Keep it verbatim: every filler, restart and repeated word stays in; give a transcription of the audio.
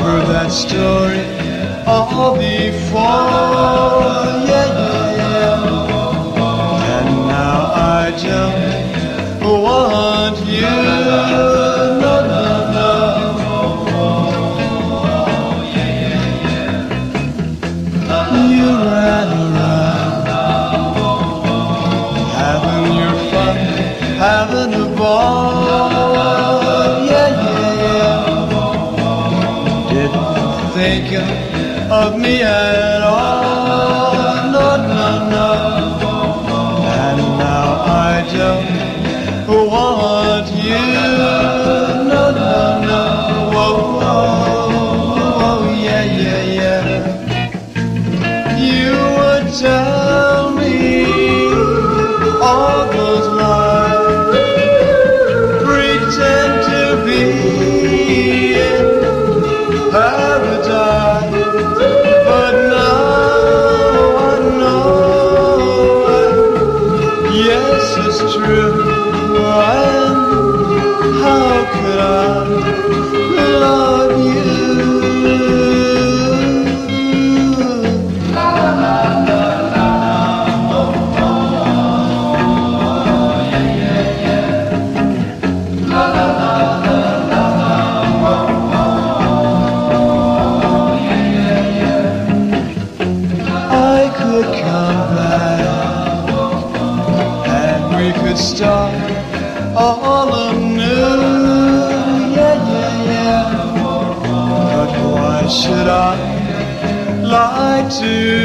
heard that story all before, yeah, yeah, yeah. And now I just want you, no, no, no. You ran around, having your fun, having a ball, yeah, yeah, yeah. Didn't think of me at all, no, no, no. And now I just want you, no, no, no. Whoa, whoa, whoa, yeah, yeah, yeah. You would tell me all those lies, pretend to be in paradise, but now I know, yes, it's true. And how could I love you? Start all anew, yeah, yeah, yeah. But why should I lie to